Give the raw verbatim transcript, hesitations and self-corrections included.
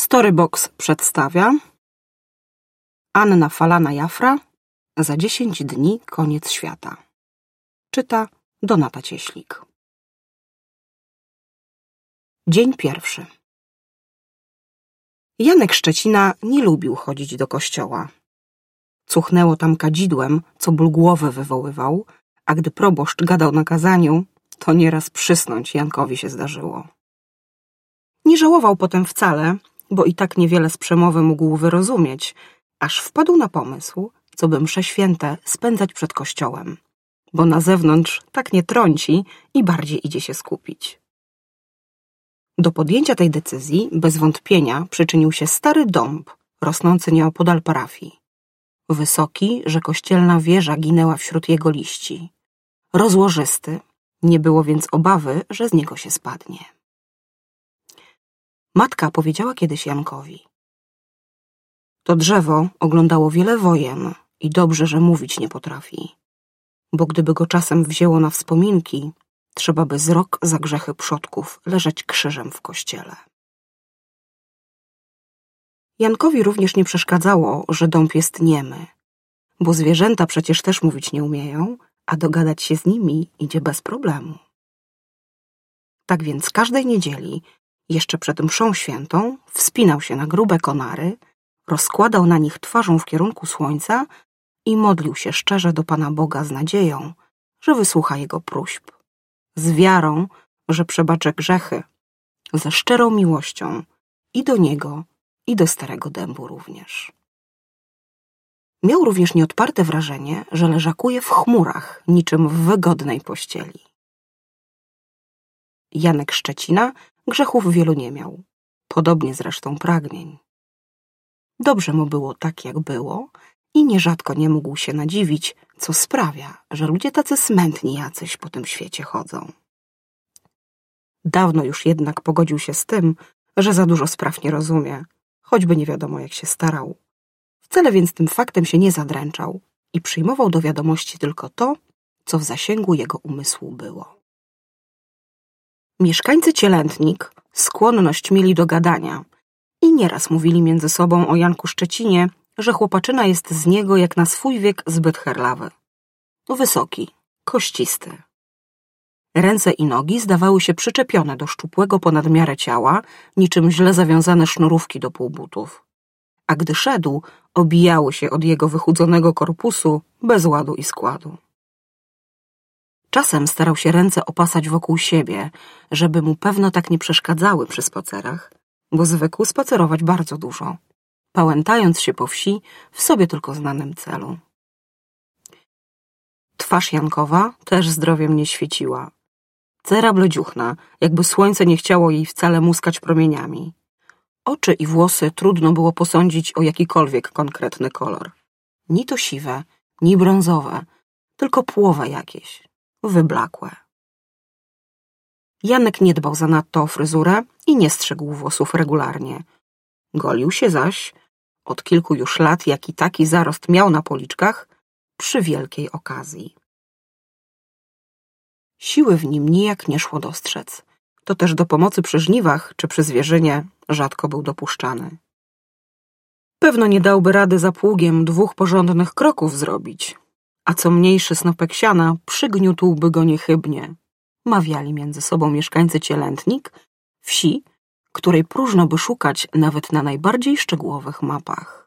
Storybox przedstawia Anna Falana-Jafra Za dziesięć dni koniec świata. Czyta Donata Cieślik. Dzień pierwszy. Janek Szczecina nie lubił chodzić do kościoła. Cuchnęło tam kadzidłem, co ból głowy wywoływał, a gdy proboszcz gadał na kazaniu, to nieraz przysnąć Jankowi się zdarzyło. Nie żałował potem wcale, bo i tak niewiele z przemowy mógł wyrozumieć, aż wpadł na pomysł, co by msze święte spędzać przed kościołem, bo na zewnątrz tak nie trąci i bardziej idzie się skupić. Do podjęcia tej decyzji bez wątpienia przyczynił się stary dąb, rosnący nieopodal parafii. Wysoki, że kościelna wieża ginęła wśród jego liści. Rozłożysty, nie było więc obawy, że z niego się spadnie. Matka powiedziała kiedyś Jankowi: to drzewo oglądało wiele wojen i dobrze, że mówić nie potrafi, bo gdyby go czasem wzięło na wspominki, trzeba by z rok za grzechy przodków leżeć krzyżem w kościele. Jankowi również nie przeszkadzało, że dąb jest niemy, bo zwierzęta przecież też mówić nie umieją, a dogadać się z nimi idzie bez problemu. Tak więc każdej niedzieli, jeszcze przed mszą świętą, wspinał się na grube konary, rozkładał na nich twarzą w kierunku słońca i modlił się szczerze do Pana Boga z nadzieją, że wysłucha jego próśb, z wiarą, że przebaczy grzechy, ze szczerą miłością i do niego, i do starego dębu również. Miał również nieodparte wrażenie, że leżakuje w chmurach, niczym w wygodnej pościeli. Janek Szczecina grzechów wielu nie miał, podobnie zresztą pragnień. Dobrze mu było tak, jak było i nierzadko nie mógł się nadziwić, co sprawia, że ludzie tacy smętni jacyś po tym świecie chodzą. Dawno już jednak pogodził się z tym, że za dużo spraw nie rozumie, choćby nie wiadomo jak się starał. Wcale więc tym faktem się nie zadręczał i przyjmował do wiadomości tylko to, co w zasięgu jego umysłu było. Mieszkańcy Cielętnik skłonność mieli do gadania i nieraz mówili między sobą o Janku Szczecinie, że chłopaczyna jest z niego jak na swój wiek zbyt herlawy. Wysoki, kościsty. Ręce i nogi zdawały się przyczepione do szczupłego ponad miarę ciała, niczym źle zawiązane sznurówki do półbutów. A gdy szedł, obijały się od jego wychudzonego korpusu bez ładu i składu. Czasem starał się ręce opasać wokół siebie, żeby mu pewno tak nie przeszkadzały przy spacerach, bo zwykł spacerować bardzo dużo, pałętając się po wsi w sobie tylko znanym celu. Twarz Jankowa też zdrowiem nie świeciła. Cera bledziuchna, jakby słońce nie chciało jej wcale muskać promieniami. Oczy i włosy trudno było posądzić o jakikolwiek konkretny kolor. Ni to siwe, ni brązowe, tylko płowe jakieś, wyblakłe. Janek nie dbał zanadto o fryzurę i nie strzegł włosów regularnie. Golił się zaś, od kilku już lat jaki taki zarost miał na policzkach, przy wielkiej okazji. Siły w nim nijak nie szło dostrzec. To też do pomocy przy żniwach czy przy zwierzynie rzadko był dopuszczany. Pewno nie dałby rady za pługiem dwóch porządnych kroków zrobić, a co mniejszy snopek siana przygniótłby go niechybnie, mawiali między sobą mieszkańcy Cielętnik, wsi, której próżno by szukać nawet na najbardziej szczegółowych mapach.